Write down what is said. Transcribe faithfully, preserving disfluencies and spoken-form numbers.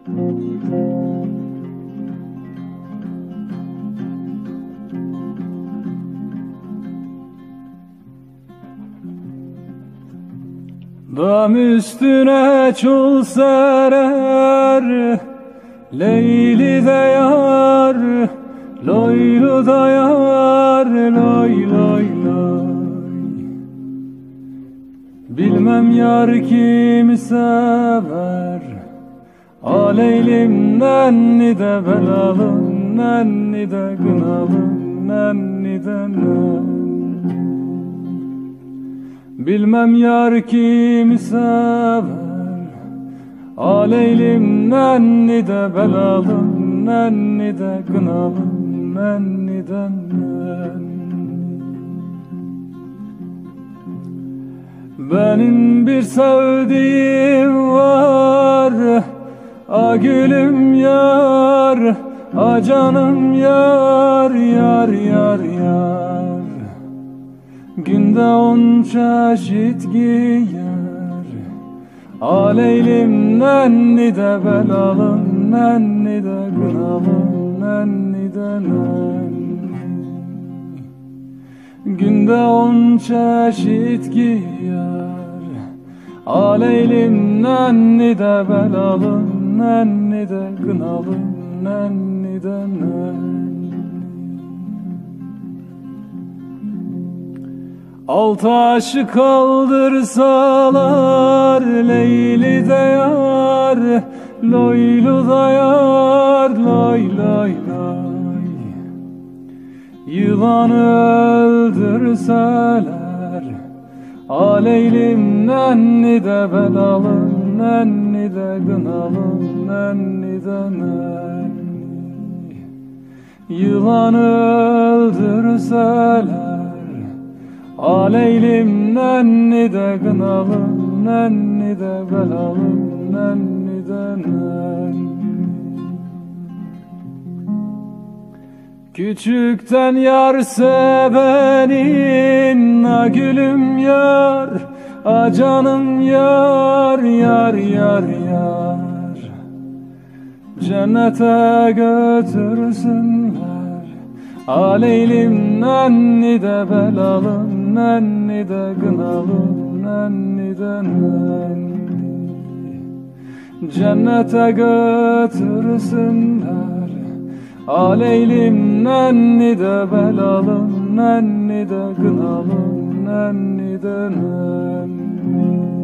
Dam üstüne çul serer, Leyli de yar, loylu da yar, loy loy loy. Bilmem yar kimi sever, aleylim nenni de belalım, nenni de gınalım, nenni de nenni. Bilmem yar kimi sever, aleylim nenni de belalım, nenni de gınalım, nenni de nenni. Benim bir sevdiğim var, a gülüm yar, a canım yar, yar yar yar. Günde on çeşit giyer, aleylim nenni de belalım, nenni de gınalım, nenni de nenni. Günde on çeşit giyer, aleylim nenni de belalım, nenni de gınalım, nenni de nenni. Altı aşı kaldırsalar, Leyli de yar, loylu da yar, loy loy loy. Yılanı öldürseler, aleylim nenni de belalım, nenni de gınalım, nenni de nenni. Yılanı öldürseler, aleylim nenni de gınalım, nenni de belalım, nenni de nenni. Küçükten yar sevenin, a gülüm yar, a canım yar, yar yar yar. Cennete götürsünler, aleylim nenni de belalım, nenni de gınalım, nenni de nenni. Cennete götürsünler, aleylim nenni de belalım, nenni de gınalım, nenni de nenni.